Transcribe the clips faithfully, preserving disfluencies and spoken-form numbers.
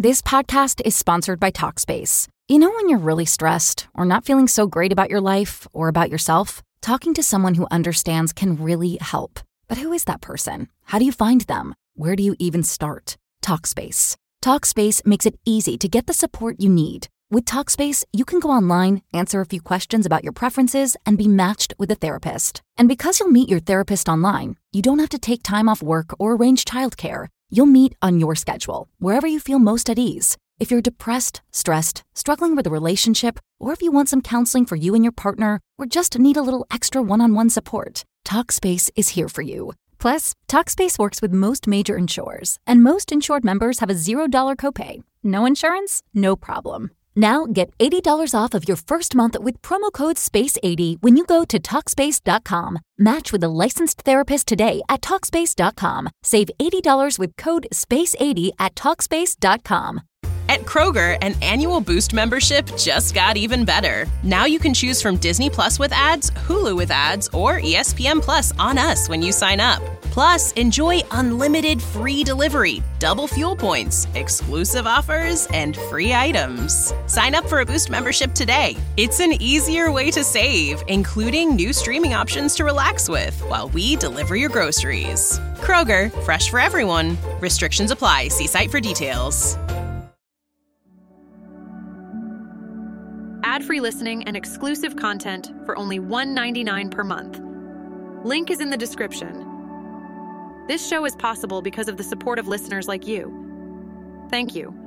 This podcast is sponsored by Talkspace. You know when you're really stressed or not feeling so great about your life or about yourself? Talking to someone who understands can really help. But who is that person? How do you find them? Where do you even start? Talkspace. Talkspace makes it easy to get the support you need. With Talkspace, you can go online, answer a few questions about your preferences, and be matched with a therapist. And because you'll meet your therapist online, you don't have to take time off work or arrange childcare. You'll meet on your schedule, wherever you feel most at ease. If you're depressed, stressed, struggling with a relationship, or if you want some counseling for you and your partner, or just need a little extra one-on-one support, Talkspace is here for you. Plus, Talkspace works with most major insurers, and most insured members have a zero dollar copay. No insurance? No problem. Now get eighty dollars off of your first month with promo code space eighty when you go to Talkspace dot com. Match with a licensed therapist today at Talkspace dot com. Save eighty dollars with code space eighty at Talkspace dot com. At Kroger, an annual Boost membership just got even better. Now you can choose from Disney Plus with ads, Hulu with ads, or E S P N Plus on us when you sign up. Plus, enjoy unlimited free delivery, double fuel points, exclusive offers, and free items. Sign up for a Boost membership today. It's an easier way to save, including new streaming options to relax with while we deliver your groceries. Kroger, fresh for everyone. Restrictions apply. See site for details. Ad-free listening and exclusive content for only one dollar and ninety-nine cents per month. Link is in the description. This show is possible because of the support of listeners like you. Thank you.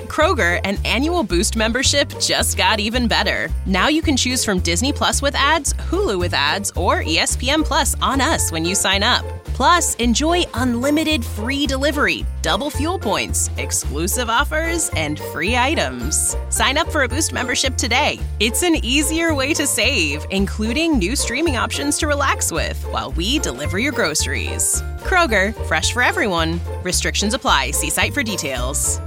Kroger, an annual Boost membership just got even better. Now you can choose from Disney Plus with ads, Hulu with ads, or E S P N Plus on us when you sign up. Plus, enjoy unlimited free delivery, double fuel points, exclusive offers, and free items. Sign up for a Boost membership today. It's an easier way to save, including new streaming options to relax with while we deliver your groceries. Kroger, fresh for everyone. Restrictions apply. See site for details.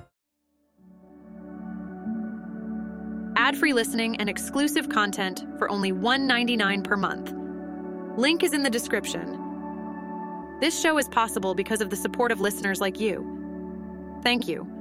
Ad-free listening and exclusive content for only one dollar and ninety-nine cents per month. Link is in the description. This show is possible because of the support of listeners like you. Thank you.